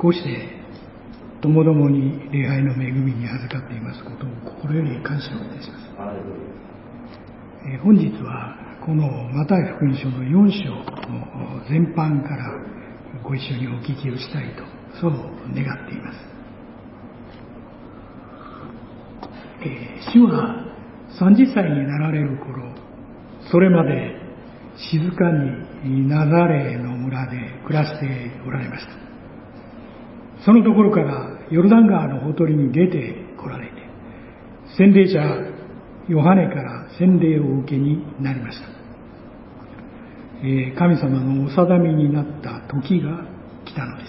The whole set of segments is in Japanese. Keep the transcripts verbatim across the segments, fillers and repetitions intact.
こうしてともどもに礼拝の恵みに預かっていますことを心より感謝をいたします。えー、本日はこのマタイ福音書のよん章の全般からご一緒にお聞きをしたいとそう願っています。えー、主はさんじゅっさいになられる頃、それまで静かにナザレの村で暮らしておられました。そのところからヨルダン川のほとりに出て来られて、洗礼者ヨハネから洗礼をお受けになりました。えー、神様のお定めになった時が来たのです。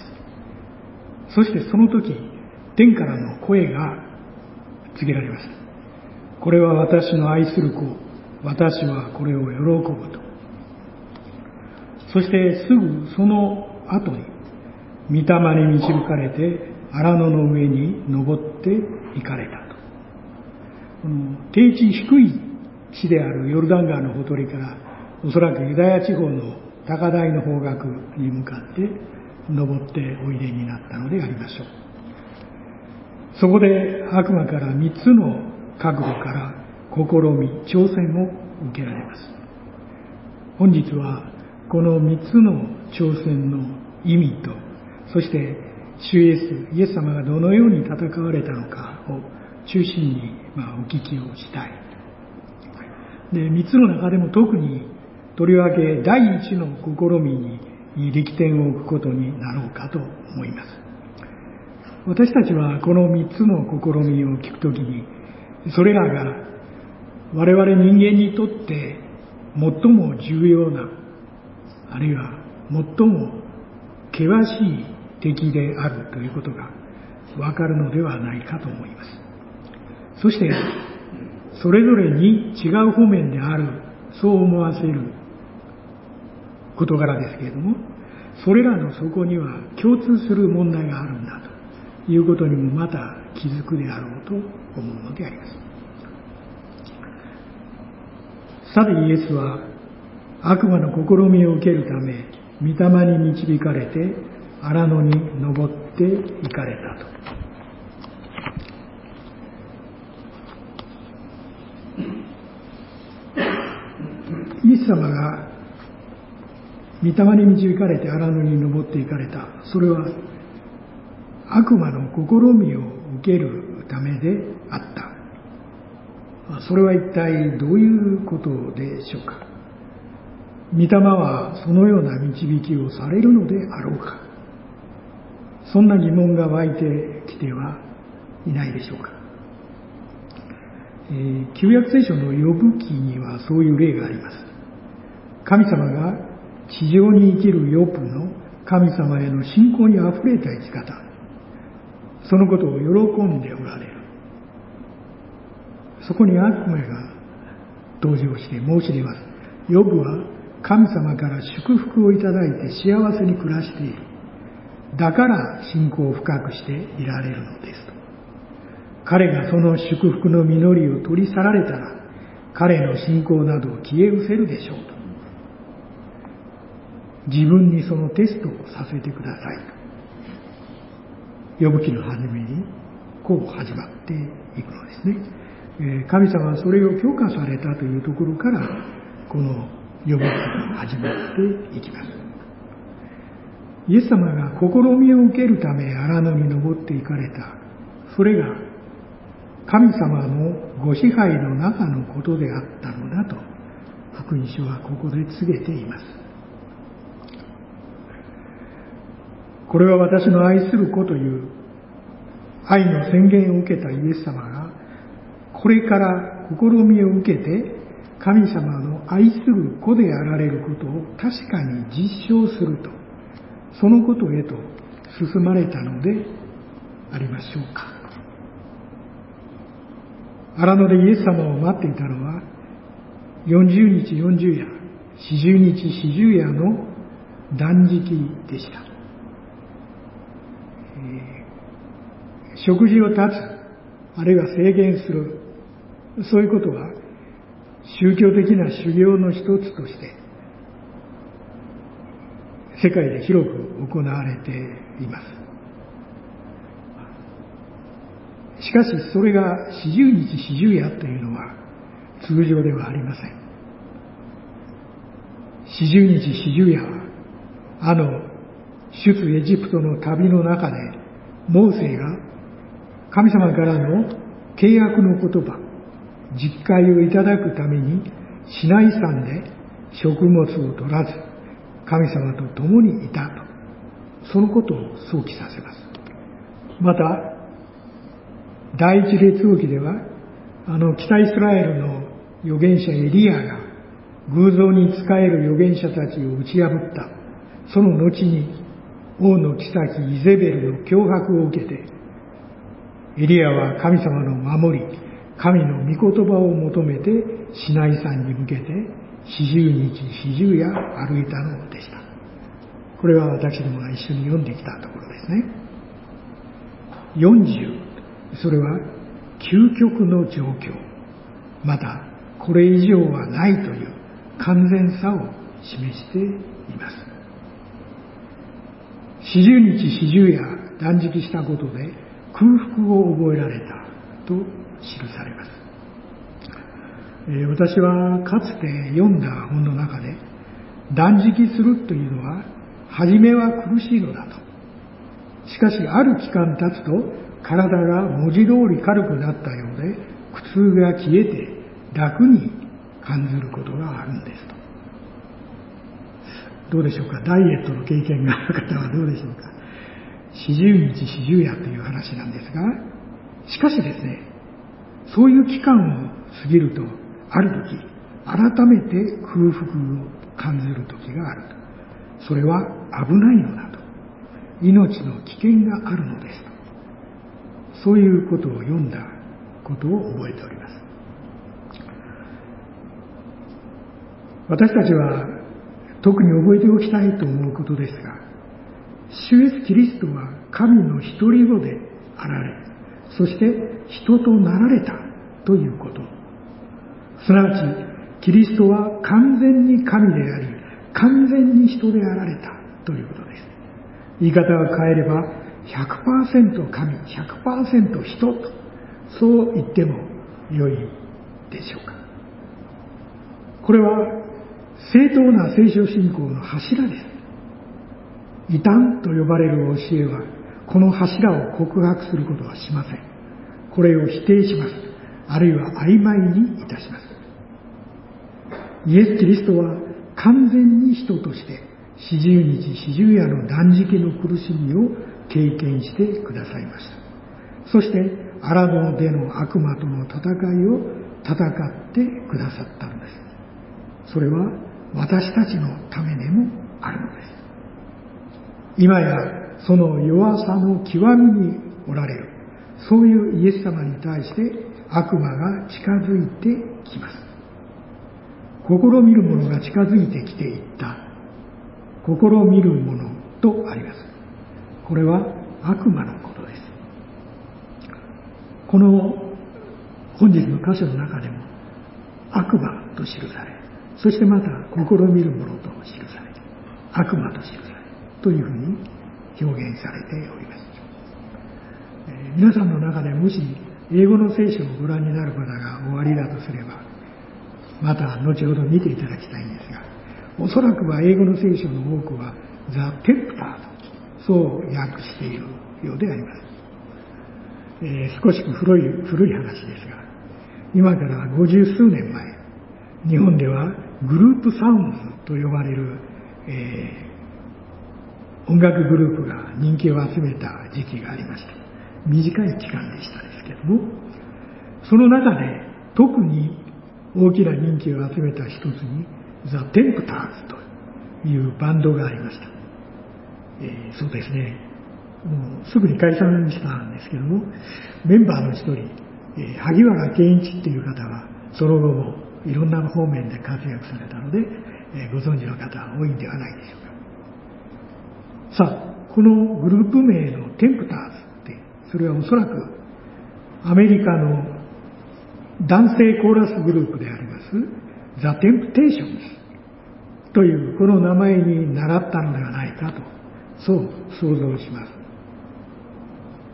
そしてその時、天からの声が告げられました。これは私の愛する子、私はこれを喜ぶと。そしてすぐその後に、御霊に導かれて荒野の上に登って行かれたと。この低地低い地であるヨルダン川のほとりから、おそらくユダヤ地方の高台の方角に向かって登っておいでになったのでありましょう。そこで悪魔から三つの角度から試み、挑戦を受けられます。本日はこの三つの挑戦の意味と、そして主イエス、イエス様がどのように戦われたのかを中心に、まあ、お聞きをしたい。で、三つの中でも特にとりわけ第一の試みに力点を置くことになろうかと思います。私たちはこの三つの試みを聞くときに、それらが我々人間にとって最も重要な、あるいは最も険しい敵であるということがわかるのではないかと思います。そしてそれぞれに違う方面である、そう思わせる事柄ですけれども、それらの底には共通する問題があるんだということにもまた気づくであろうと思うのであります。さてイエスは悪魔の試みを受けるため御霊に導かれて荒野に登って行かれたと。イエス様が御霊に導かれて荒野に登って行かれた、それは悪魔の試みを受けるためであった。それは一体どういうことでしょうか。御霊はそのような導きをされるのであろうか。そんな疑問が湧いてきてはいないでしょうか。えー、旧約聖書のヨブ記にはそういう例があります。神様が地上に生きるヨブの神様への信仰にあふれた生き方、そのことを喜んでおられる。そこに悪魔が登場して申し出ます。ヨブは神様から祝福をいただいて幸せに暮らしている。だから信仰を深くしていられるのですと。彼がその祝福の実りを取り去られたら、彼の信仰などを消え失せるでしょうと。自分にそのテストをさせてくださいと。ヨブ記の初めにこう始まっていくのですね。神様はそれを許可されたというところからこのヨブ記が始まっていきます。イエス様が試みを受けるため荒野に登っていかれた、それが神様のご支配の中のことであったのだと福音書はここで告げています。これは私の愛する子という愛の宣言を受けたイエス様が、これから試みを受けて神様の愛する子であられることを確かに実証すると、そのことへと進まれたのでありましょうか。荒野でイエス様を待っていたのはよんじゅうにちよんじゅうやよんじゅうにちよんじゅうやの断食でした。えー、食事を断つ、あるいは制限する、そういうことは宗教的な修行の一つとして世界で広く行われています。 しかしそれが四十日四十夜というのは通常ではありません。四十日四十夜はあの出エジプトの旅の中でモーセが神様からの契約の言葉、実戒をいただくためにシナイ山で食物を取らず神様と共にいたと、そのことを想起させます。また第一列王記ではあの北イスラエルの預言者エリアが偶像に仕える預言者たちを打ち破った。その後に王の妃イゼベルの脅迫を受けて、エリアは神様の守り、神の御言葉を求めてシナイ山に向けて四十日四十夜歩いたのでした。これは私どもが一緒に読んできたところですね。よんじゅう、それは究極の状況、またこれ以上はないという完全さを示しています。四十日四十夜断食したことで空腹を覚えられたと記されます。えー、私はかつて読んだ本の中で、断食するというのは初めは苦しいのだと、しかしある期間経つと体が文字通り軽くなったようで苦痛が消えて楽に感じることがあるんですと。どうでしょうか。ダイエットの経験がある方はどうでしょうか。四十日四十夜という話なんですが、しかしですね、そういう期間を過ぎるとある時改めて空腹を感じる時があると。それは危ないのだと、命の危険があるのですと、そういうことを読んだことを覚えております。私たちは特に覚えておきたいと思うことですが、主イエスキリストは神の一人子であられ、そして人となられたということ、すなわちキリストは完全に神であり完全に人であられたということです。言い方を変えれば ひゃくパーセント 神 ひゃくパーセント 人と、そう言っても良いでしょうか。これは正当な聖書信仰の柱です。異端と呼ばれる教えはこの柱を告白することはしません。これを否定します。あるいは曖昧にいたします。イエス・キリストは完全に人として四十日四十夜の断食の苦しみを経験してくださいました。そして荒野での悪魔との戦いを戦ってくださったのです。それは私たちのためでもあるのです。今やその弱さの極みにおられる、そういうイエス様に対して悪魔が近づいてきます。試みる者が近づいてきていった。試みる者とあります。これは悪魔のことです。この本日の箇所の中でも悪魔と記され、そしてまた試みる者と記され、悪魔と記されというふうに表現されております。えー、皆さんの中でもし英語の聖書をご覧になる方がおありだとすれば、また後ほど見ていただきたいんですが、おそらくは英語の聖書の多くは The Tempter とそう訳しているようであります。えー、少し古い古い話ですが、今からごじゅうすうねんまえ、日本ではグループサウンズと呼ばれる、えー、音楽グループが人気を集めた時期がありました。短い期間でしたですけども、その中で特に大きな人気を集めた一つに The Tempters というバンドがありました。えー、そうですね、もうすぐに解散したんですけども、メンバーの一人、えー、萩原健一っていう方はその後もいろんな方面で活躍されたので、えー、ご存知の方は多いんではないでしょうか。さあ、このグループ名の Tempters って、それはおそらくアメリカの男性コーラスグループであります The Temptations というこの名前に倣ったのではないかと、そう想像します。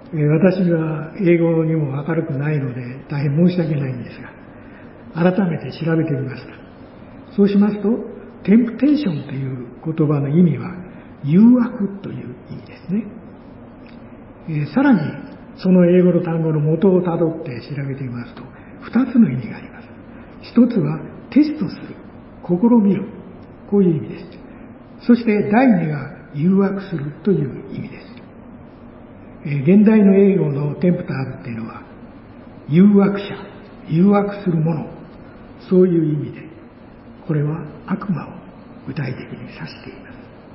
私は英語にも明るくないので大変申し訳ないんですが、改めて調べてみました。そうしますと、テンプテーションという言葉の意味は誘惑という意味ですね。えー、さらにその英語の単語の元をたどって調べてみますと、二つの意味があります。一つはテストする、試みる、こういう意味です。そして第二が誘惑するという意味です。えー、現代の英語のテンプターズっていうのは誘惑者、誘惑するもの、そういう意味で、これは悪魔を具体的に指しています。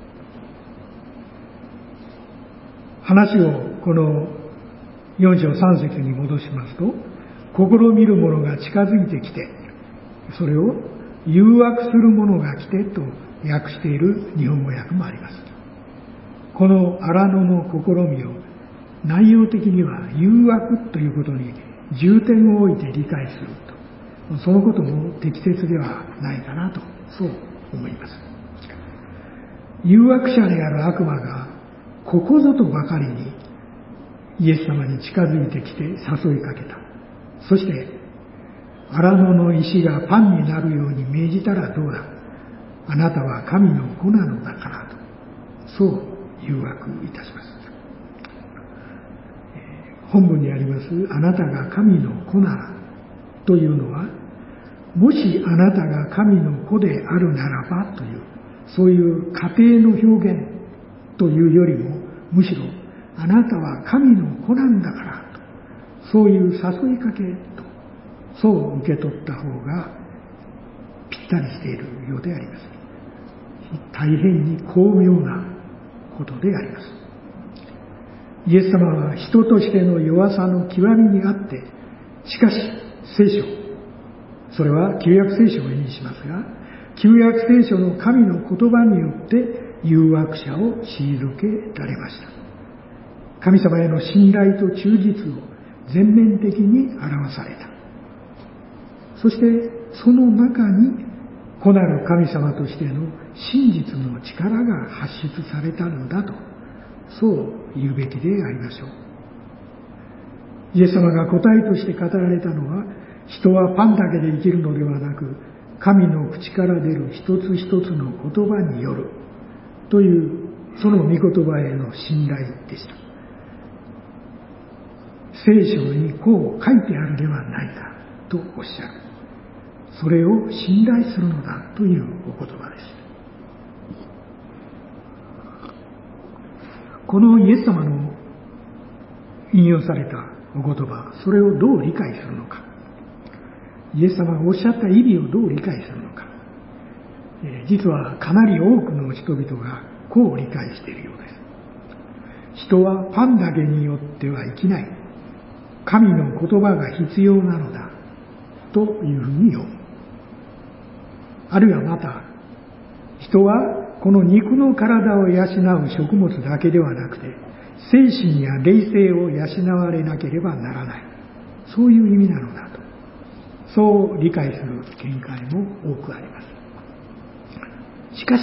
話をこのよん章さん節に戻しますと、試みる者が近づいてきて、それを誘惑する者が来てと訳している日本語訳もあります。この荒野の試みを内容的には誘惑ということに重点を置いて理解すると、そのことも適切ではないかなと、そう思います。誘惑者である悪魔がここぞとばかりにイエス様に近づいてきて誘いかけた。そして荒野の石がパンになるように命じたらどうだ、あなたは神の子なのだからと、そう誘惑いたします。本文にありますあなたが神の子ならというのは、もしあなたが神の子であるならばという、そういう仮定の表現というよりも、むしろあなたは神の子なんだからと、そういう誘いかけと、そう受け取った方がぴったりしているようであります。大変に巧妙なことであります。イエス様は人としての弱さの極みにあって、しかし聖書、それは旧約聖書を意味しますが、旧約聖書の神の言葉によって誘惑者を退けられました。神様への信頼と忠実を全面的に表された。そしてその中に子なる神様としての真実の力が発出されたのだと、そう言うべきでありましょう。イエス様が答えとして語られたのは、人はパンだけで生きるのではなく、神の口から出る一つ一つの言葉によるという、その御言葉への信頼でした。聖書にこう書いてあるではないかとおっしゃる。それを信頼するのだというお言葉です。このイエス様の引用されたお言葉、それをどう理解するのか、イエス様がおっしゃった意味をどう理解するのか、実はかなり多くの人々がこう理解しているようです。人はパンだけによっては生きない。神の言葉が必要なのだというふうに読む。あるいはまた、人はこの肉の体を養う食物だけではなくて、精神や霊性を養われなければならない。そういう意味なのだと。そう理解する見解も多くあります。しかし、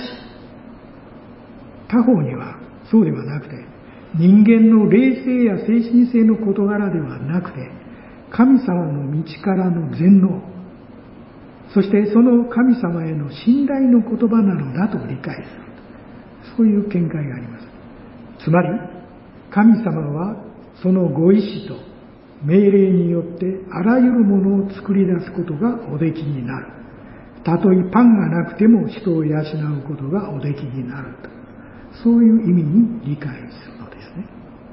他方にはそうではなくて、人間の霊性や精神性の事柄ではなくて、神様の道からの全能、そしてその神様への信頼の言葉なのだと理解する。そういう見解があります。つまり、神様はそのご意志と命令によってあらゆるものを作り出すことがおできになる。たとえパンがなくても人を養うことがおできになると。そういう意味に理解するのですね。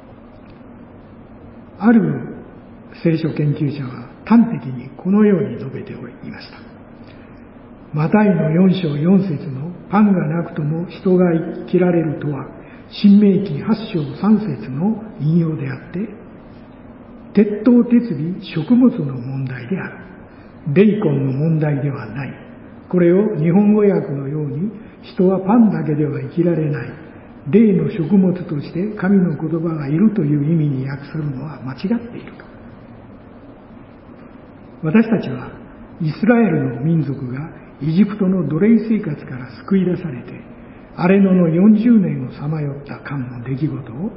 ある聖書研究者は端的にこのように述べておりました。マタイのよん章よん節のパンがなくとも人が生きられるとは、新明記はち章さん節の引用であって、鉄頭鉄尾食物の問題である。ベーコンの問題ではない。これを日本語訳のように、人はパンだけでは生きられない。霊の食物として神の言葉がいるという意味に訳するのは間違っていると。私たちはイスラエルの民族がエジプトの奴隷生活から救い出されて、荒れ野のよんじゅうねんをさまよった間の出来事を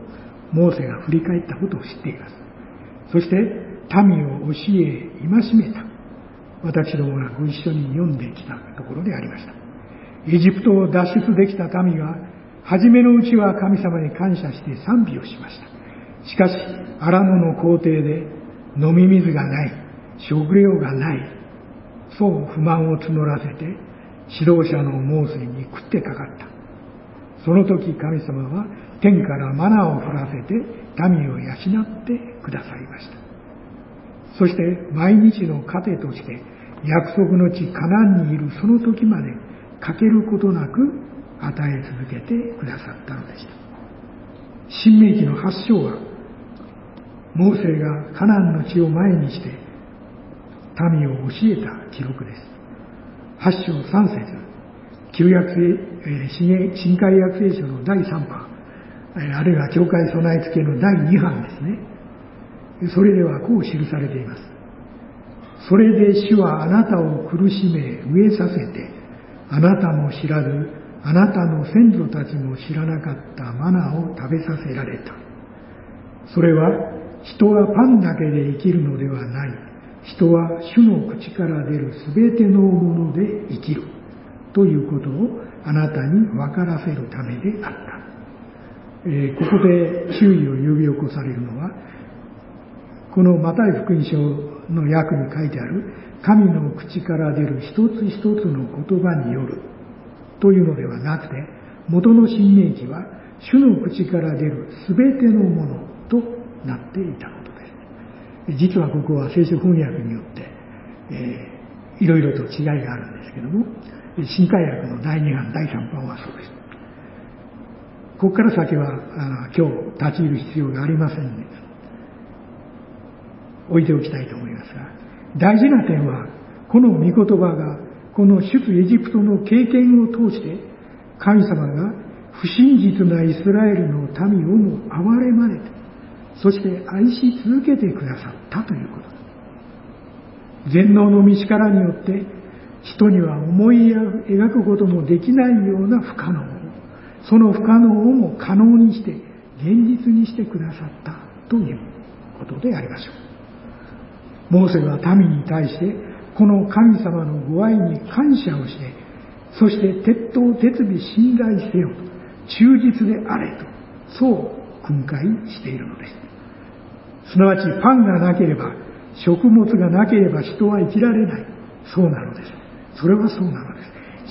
モーセが振り返ったことを知っています。そして民を教え戒めた。私どもがご一緒に読んできたところでありました。エジプトを脱出できた民は初めのうちは神様に感謝して賛美をしました。しかし荒野の皇帝で飲み水がない、食料がない、そう不満を募らせて指導者のモーセに食ってかかった。その時神様は天からマナを降らせて民を養ってくださいました。そして毎日の糧として約束の地カナンにいるその時まで欠けることなく与え続けてくださったのでした。申命記のはち章はモーセがカナンの地を前にして民を教えた記録です。はち章さん節、旧約聖新海約聖書のだいさん版、あるいは教会備え付けのだいに版ですね。それではこう記されています。それで主はあなたを苦しめ飢えさせて、あなたも知らずあなたの先祖たちも知らなかったマナを食べさせられた。それは人はパンだけで生きるのではない。人は主の口から出るすべてのもので生きるということをあなたに分からせるためであった。えー、ここで注意を呼び起こされるのは、このマタイ福音書の訳に書いてある神の口から出る一つ一つの言葉によるというのではなくて、元の新明記は主の口から出るすべてのものとなっていたことです。実はここは聖書翻訳によって、えー、いろいろと違いがあるんですけども、新海訳のだいに版だいさん版はそうです。ここから先はあ今日立ち入る必要がありませんので置いておきたいと思いますが、大事な点はこの御言葉がこの出エジプトの経験を通して神様が不真実なイスラエルの民をも憐れまれて、そして愛し続けてくださったということです。全能の御力によって人には思い描くこともできないような不可能を、その不可能をも可能にして現実にしてくださったということでありましょう。モーセは民に対してこの神様のご愛に感謝をして、そして鉄頭鉄尾信頼せよ、忠実であれと、そう訓戒しているのです。すなわちパンがなければ、食物がなければ人は生きられない。そうなのです。それはそうなのです。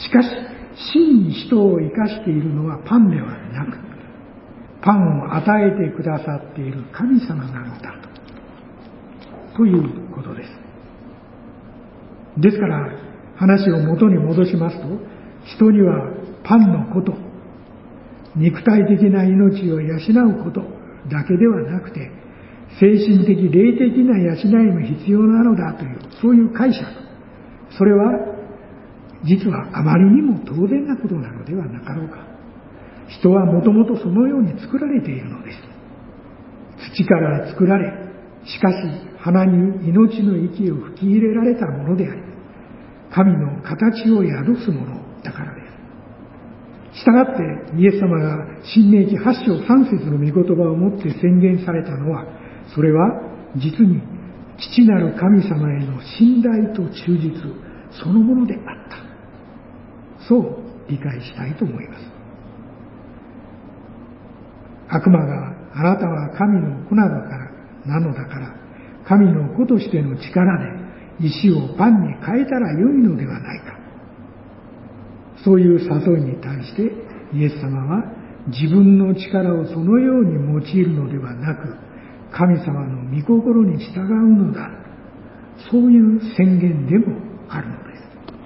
しかし真に人を生かしているのはパンではなく、パンを与えてくださっている神様なのだと、ということです。ですから話を元に戻しますと、人にはパンのこと、肉体的な命を養うことだけではなくて、精神的霊的な養いも必要なのだという、そういう解釈、それは実はあまりにも当然なことなのではなかろうか。人はもともとそのように作られているのです。土から作られ、しかし鼻に命の息を吹き入れられたものであり、神の形を宿すものだからです。したがってイエス様が新明記はち章さん節の御言葉をもって宣言されたのは、それは実に父なる神様への信頼と忠実そのものであった、そう理解したいと思います。悪魔があなたは神の子なのだからなのだから神の子としての力で石をパンに変えたらよいのではないか、そういう誘いに対してイエス様は自分の力をそのように用いるのではなく、神様の御心に従うのだ、そういう宣言でもあるのです。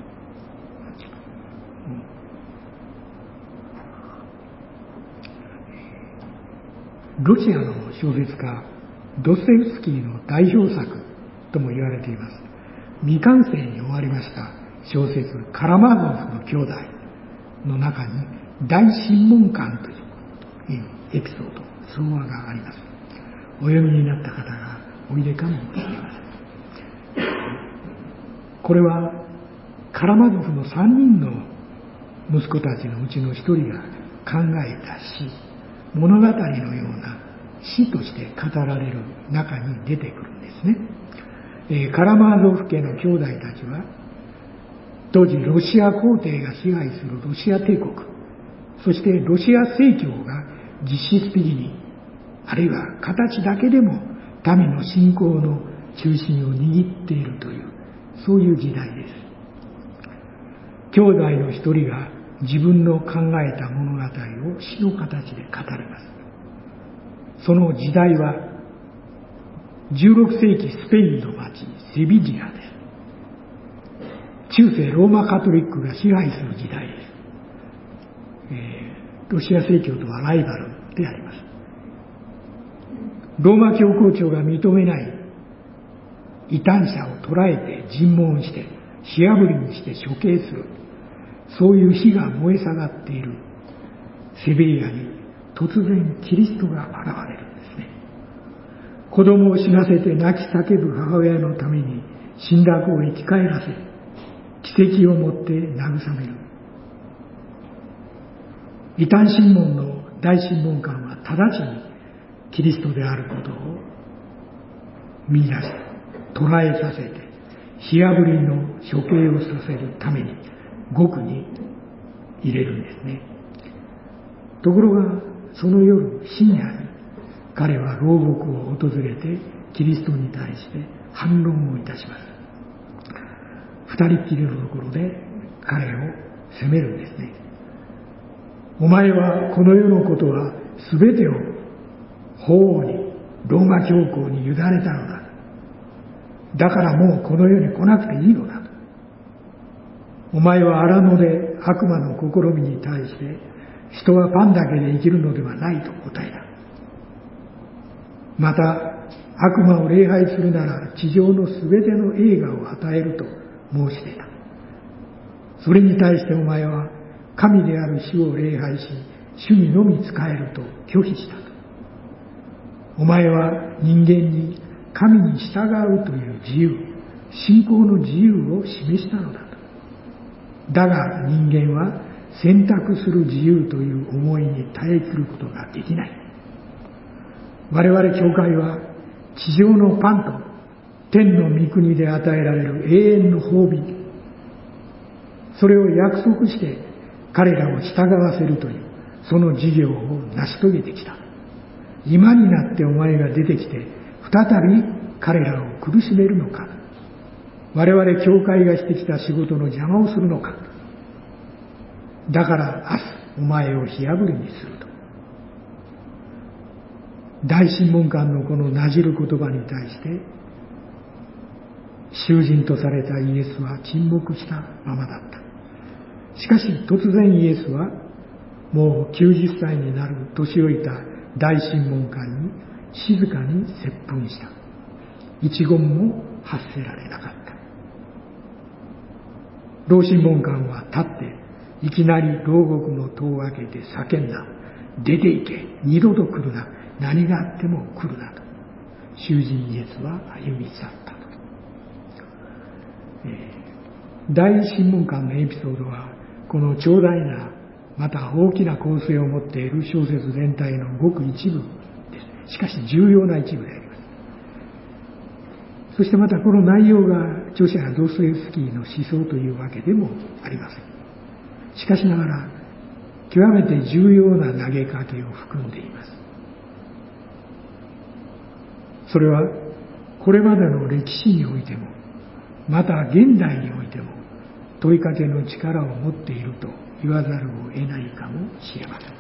ロシアの小説家ドストエフスキーの代表作とも言われています。未完成に終わりました小説カラマーゾフの兄弟の中に大審問官というエピソード、その話があります。お読みになった方がおいでかもしれません。これはカラマゾフのさんにんの息子たちのうちのひとりが考えた詩、物語のような死として語られる中に出てくるんですね。えー、カラマーゾフ家の兄弟たちは、当時ロシア皇帝が支配するロシア帝国、そしてロシア正教が実質的に、あるいは形だけでも民の信仰の中心を握っているという、そういう時代です。兄弟の一人が自分の考えた物語を詩の形で語ります。その時代はじゅうろくせいきスペインの町セビリアです。中世ローマカトリックが支配する時代です。えー、ロシア正教とはライバルであります。ローマ教皇庁が認めない異端者を捕らえて尋問して火あぶりにして処刑する、そういう火が燃え下がっているセビリアに突然キリストが現れるんですね。子供を死なせて泣き叫ぶ母親のために死んだ子を生き返らせ、奇跡をもって慰める。異端審問の大審問官は直ちにキリストであることを見出して捕らえさせて火あぶりの処刑をさせるために獄に入れるんですね。ところがその夜深夜に彼は牢獄を訪れてキリストに対して反論をいたします。二人っきりのところで彼を責めるんですね。お前はこの世のことは全てを法王にローマ教皇に委ねたのだ。だからもうこの世に来なくていいのだと。お前は荒野で悪魔の試みに対して人はパンだけで生きるのではないと答えた。また悪魔を礼拝するなら地上のすべての栄華を与えると申し出た。それに対してお前は神である主を礼拝し主にのみ仕えると拒否したと。お前は人間に神に従うという自由、信仰の自由を示したのだと。だが人間は選択する自由という思いに耐えきることができない。我々教会は地上のパンと天の御国で与えられる永遠の褒美、それを約束して彼らを従わせるというその事業を成し遂げてきた。今になってお前が出てきて再び彼らを苦しめるのか、我々教会がしてきた仕事の邪魔をするのか。だから明日お前を火あぶりにすると。大審問官のこのなじる言葉に対して囚人とされたイエスは沈黙したままだった。しかし突然イエスはもうきゅうじゅっさいになる年老いた大審問官に静かに接吻した。一言も発せられなかった。老審問官は立っていきなり牢獄の戸を開けて叫んだ。出て行け、二度と来るな、何があっても来るなと。囚人イエスは歩み去ったと。えー、大審問官のエピソードはこの長大なまた大きな構成を持っている小説全体のごく一部です。しかし重要な一部であります。そしてまたこの内容が著者ドストエフスキーの思想というわけでもありません。しかしながら極めて重要な投げかけを含んでいます。それはこれまでの歴史においてもまた現代においても問いかけの力を持っていると言わざるを得ないかもしれません。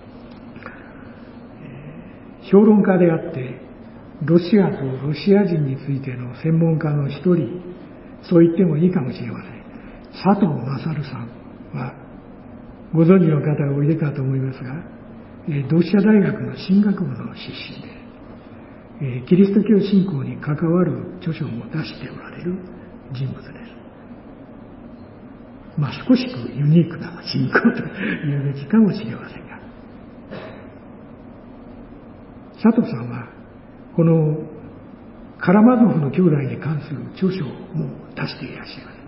評論家であってロシアとロシア人についての専門家の一人、そう言ってもいいかもしれません。佐藤勝さんはご存知の方がおいでかと思いますが、同志社大学の神学部の出身でキリスト教信仰に関わる著書も出しておられる人物です。まあ少しくユニークな信仰というべきかもしれませんが、佐藤さんはこのカラマゾフの兄弟に関する著書も出していらっしゃいます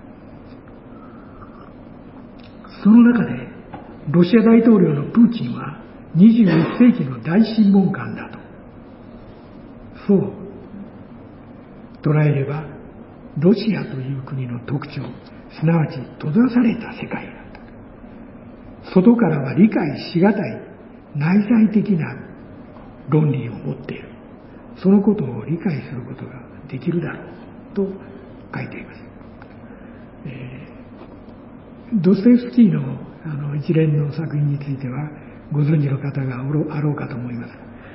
。その中でロシア大統領のプーチンはにじゅういっせいきの大審問官だとそう捉えれば、ロシアという国の特徴、すなわち閉ざされた世界だった。外からは理解しがたい内在的な論理を持っている。そのことを理解することができるだろうと書いています。えー、ドストエフスキーの、あの一連の作品についてはご存知の方があろうかと思います。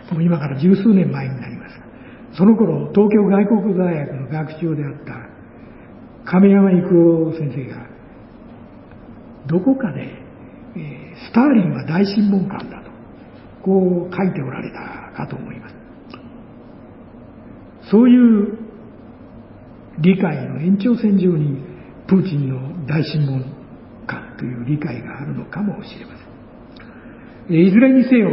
もう今から十数年前になります。その頃、東京外国語大学の学長であった亀山郁夫先生が、どこかで、えー、スターリンは大審問官だと、こう書いておられたかと思います。そういう理解の延長線上に、プーチンの大審問官という理解があるのかもしれません。いずれにせよ、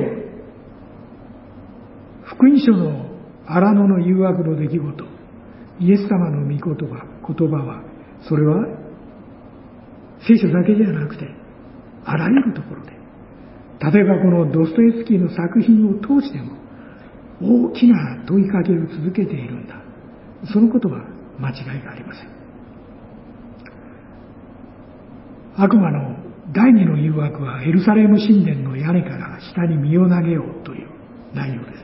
福音書の荒野の誘惑の出来事、イエス様の御言葉、言葉は、それは聖書だけじゃなくて、あらゆるところで、例えばこのドストエフスキーの作品を通しても、大きな問いかけを続けているんだ。そのことは間違いがありません。悪魔の第二の誘惑は、エルサレム神殿の屋根から下に身を投げようという内容です。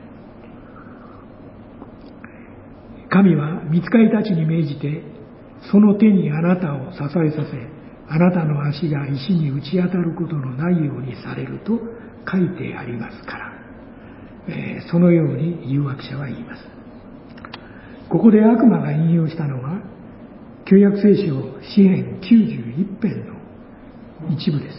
神は御使いたちに命じて、その手にあなたを支えさせ、あなたの足が石に打ち当たることのないようにされると書いてありますから、えー、そのように誘惑者は言います。ここで悪魔が引用したのは、旧約聖書詩編きゅうじゅういち編の一部です。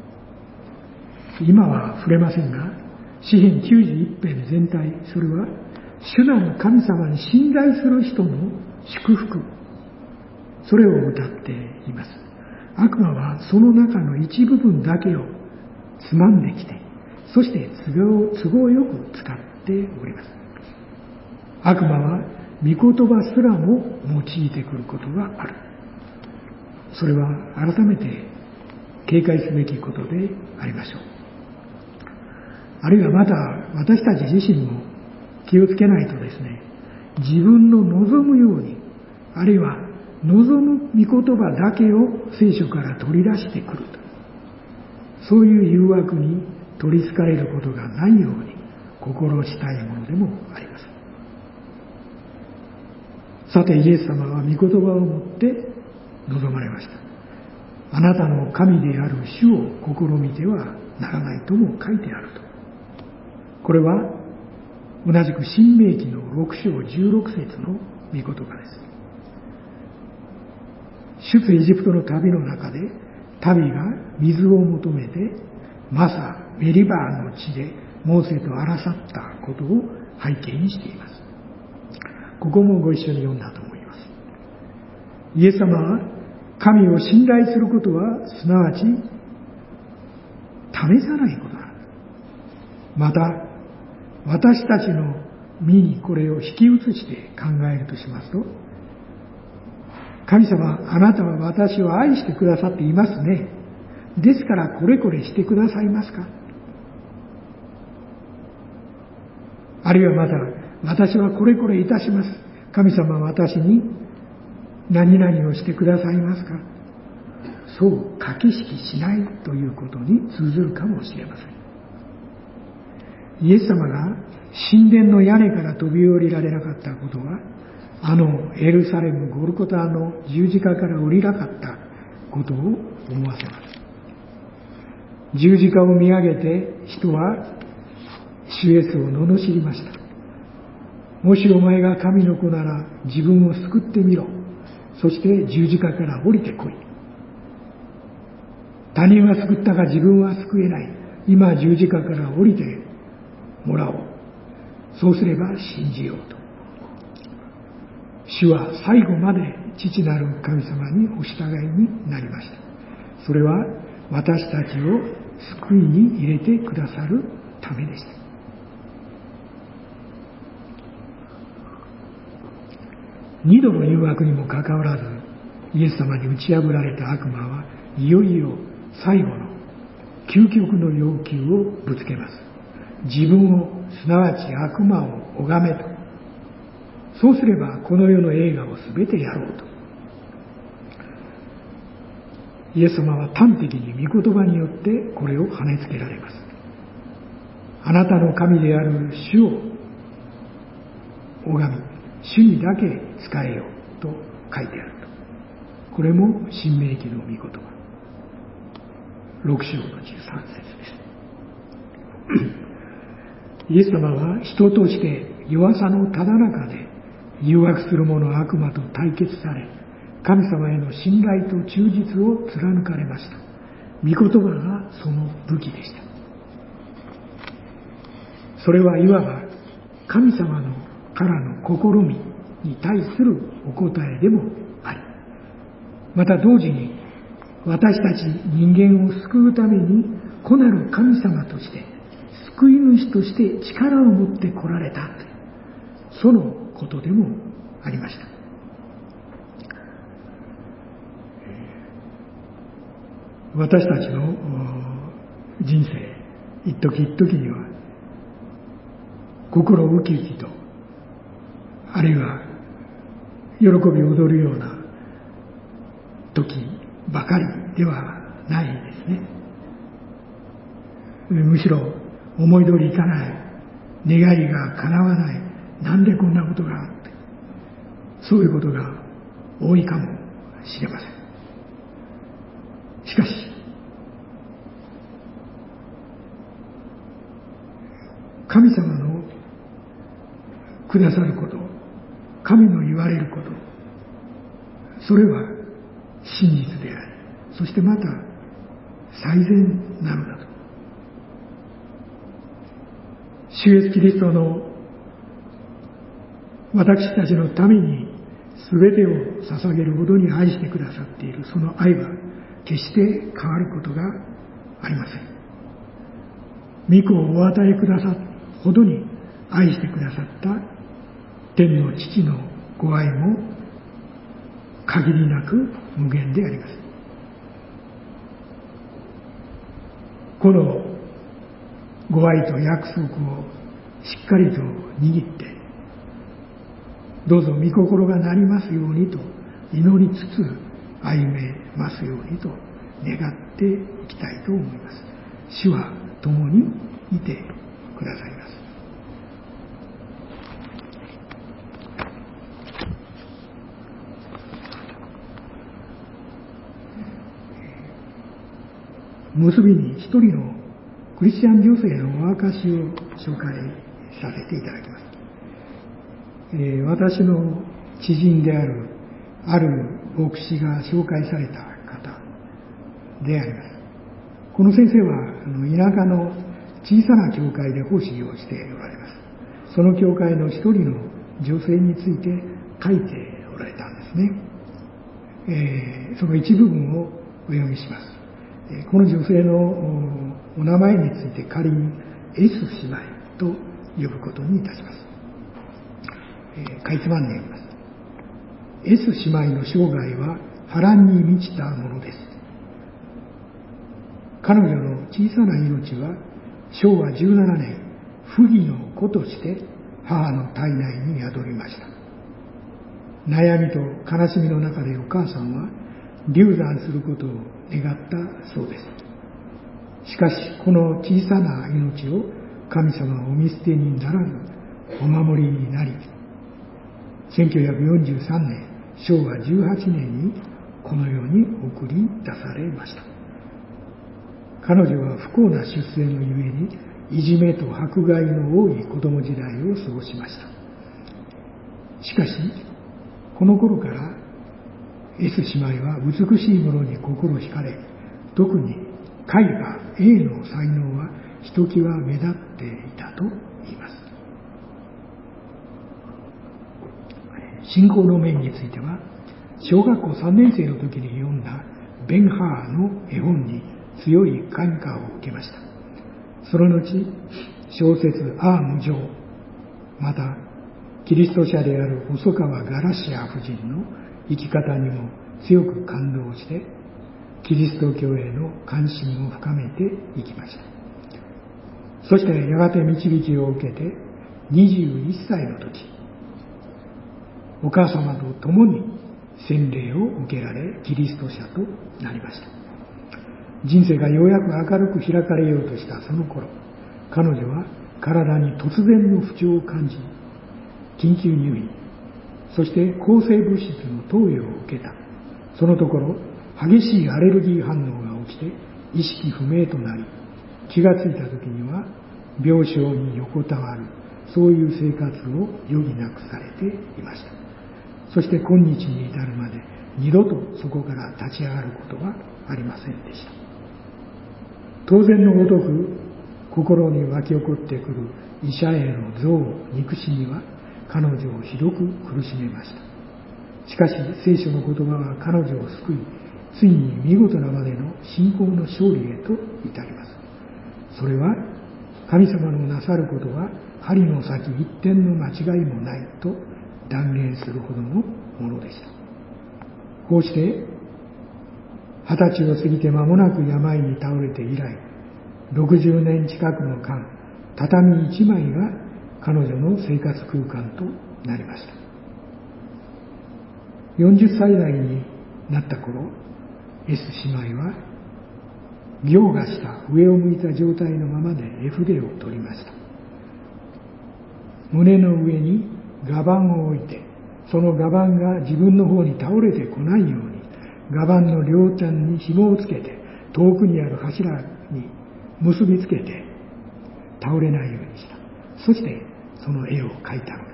今は触れませんが、詩編きゅうじゅういち編全体、それは主なる神様に信頼する人の祝福、それを歌っています。悪魔はその中の一部分だけをつまんできて、そして都合、都合よく使っております。悪魔は御言葉すらも用いてくることがある。それは改めて警戒すべきことでありましょう。あるいはまた私たち自身も気をつけないとですね、自分の望むように、あるいは望む御言葉だけを聖書から取り出してくると、そういう誘惑に取りつかれることがないように心したいものでもあります。さて、イエス様は御言葉をもって望まれました。あなたの神である主を試みてはならないとも書いてあると。これは同じく申命記のろく章じゅうろく節の御言葉です。出エジプトの旅の中で、旅が水を求めてマサ・メリバーの地でモーセと争ったことを背景にしています。ここもご一緒に読んだと思います。イエス様は神を信頼することは、すなわち試さないことだ。また私たちの身にこれを引き移して考えるとしますと、神様、あなたは私を愛してくださっていますね。ですからこれこれしてくださいますか。あるいはまた、私はこれこれいたします。神様は私に何々をしてくださいますか。そう掛け式しないということに通ずるかもしれません。イエス様が神殿の屋根から飛び降りられなかったことは、あのエルサレムゴルゴタの十字架から降りなかったことを思わせます。十字架を見上げて人は主イエスを罵りました。もしお前が神の子なら自分を救ってみろ。そして十字架から降りてこい。他人は救ったが自分は救えない。今十字架から降りてもらおう。そうすれば信じようと。主は最後まで父なる神様にお従いになりました。それは私たちを救いに入れてくださるためでした。二度の誘惑にもかかわらず、イエス様に打ち破られた悪魔はいよいよ最後の究極の要求をぶつけます。自分を、すなわち悪魔を拝めとそうすればこの世の映画をすべてやろうと。イエス様は端的に御言葉によってこれを跳ねつけられます。あなたの神である主を拝み、主にだけ仕えようと書いてあると。これも新明記の御言葉ろく章のじゅうさん節です。イエス様は人として弱さのただ中で誘惑する者悪魔と対決され、神様への信頼と忠実を貫かれました。御言葉がその武器でした。それはいわば神様のからの試みに対するお答えでもあり、また同時に私たち人間を救うために子なる神様として救い主として力を持って来られた、そのことでもありました。私たちの人生一時一時には心ウキウキと、あるいは喜び踊るような時ばかりではないですね。むしろ思い通りいかない、願いが叶わない、なんでこんなことがあって、そういうことが多いかもしれません。しかし神様のくださること、神の言われること、それは真実であり、そしてまた最善なのだと。主イエスキリストの私たちのために全てを捧げるほどに愛してくださっているその愛は決して変わることがありません。御子をお与えくださるほどに愛してくださった天の父のご愛も限りなく無限であります。このご愛と約束をしっかりと握って、どうぞ御心がなりますようにと祈りつつ歩めますようにと願っていきたいと思います。主は共にいてくださいます。結びに一人のクリスチャン女性のお証を紹介させていただきます。えー、私の知人であるある牧師が紹介された方であります。この先生はあの田舎の小さな教会で奉仕をしておられます。その教会の一人の女性について書いておられたんですね。えー、その一部分をお読みします。この女性のお名前について仮に S 姉妹と呼ぶことにいたします。えー、かいつまんで読みます。S 姉妹の生涯は波乱に満ちたものです。彼女の小さな命はしょうわじゅうななねん、不義の子として母の体内に宿りました。悩みと悲しみの中でお母さんは流産することを願ったそうです。しかしこの小さな命を神様はお見捨てにならずお守りになり、せんきゅうひゃくよんじゅうさんねんしょうわじゅうはちねんにこの世に送り出されました。彼女は不幸な出生のゆえにいじめと迫害の多い子供時代を過ごしました。しかしこの頃から S 姉妹は美しいものに心惹かれ、特に絵画 A の才能はひときわ目立っていたと言います。信仰の面については小学校さんねん生の時に読んだベン・ハーの絵本に強い感化を受けました。その後小説アーム・ジョー、またキリスト者である細川ガラシア夫人の生き方にも強く感動して、キリスト教への関心を深めていきました。そしてやがて導きを受けてにじゅういっさいの時、 お母様と共に洗礼を受けられ、キリスト者となりました。人生がようやく明るく開かれようとしたその頃、彼女は体に突然の不調を感じ、緊急入院、そして抗生物質の投与を受けた。そのところ、激しいアレルギー反応が起きて意識不明となり、気がついた時には病床に横たわる、そういう生活を余儀なくされていました。そして今日に至るまで二度とそこから立ち上がることはありませんでした。当然のごとく心に湧き起こってくる医者への憎悪、憎しみは彼女をひどく苦しめました。しかし聖書の言葉は彼女を救い、ついに見事なまでの信仰の勝利へと至ります。それは神様のなさることは針の先一点の間違いもないと断言するほどのものでした。こうして二十歳を過ぎて間もなく病に倒れて以来、ろくじゅうねん近くの間、畳一枚が彼女の生活空間となりました。よんじゅっさい代になった頃、S 姉妹は行がした上を向いた状態のままで絵筆を取りました。胸の上に画板を置いて、その画板が自分の方に倒れてこないように、画板の両端に紐をつけて、遠くにある柱に結びつけて倒れないようにした。そしてその絵を描いたのです。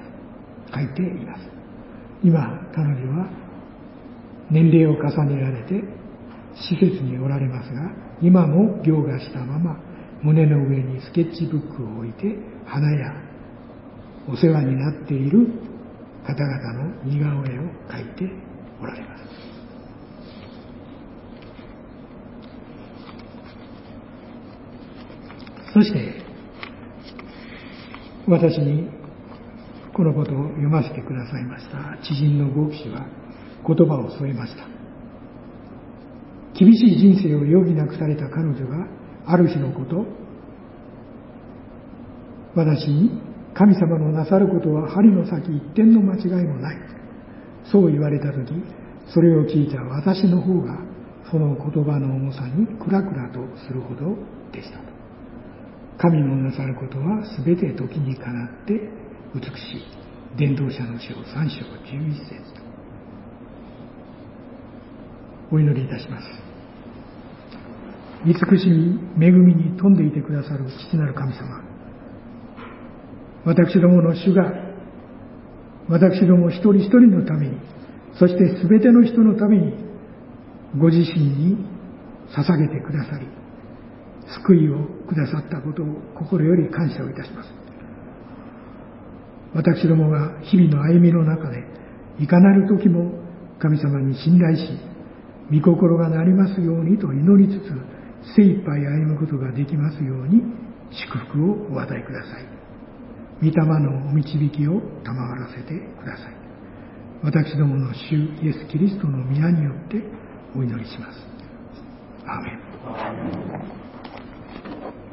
描いています。今彼女は年齢を重ねられて施設におられますが、今も行がしたまま胸の上にスケッチブックを置いて、花やお世話になっている方々の似顔絵を描いておられます。そして私にこのことを読ませてくださいました知人の牧師は言葉を添えました。厳しい人生を余儀なくされた彼女がある日のこと、私に神様のなさることは針の先一点の間違いもない、そう言われたとき、それを聞いた私の方がその言葉の重さにクラクラとするほどでしたと。神のなさることはすべて時にかなって美しい。伝道者の書さん章じゅういち節と。お祈りいたします。慈しみ恵みに富んでいてくださる父なる神様、私どもの主が私ども一人一人のために、そしてすべての人のためにご自身に捧げてくださり、救いをくださったことを心より感謝をいたします。私どもが日々の歩みの中でいかなる時も神様に信頼し、御心がなりますようにと祈りつつ精一杯歩むことができますように祝福をお与えください。御霊のお導きを賜らせてください。私どもの主イエス・キリストの皆によってお祈りします。アーメン。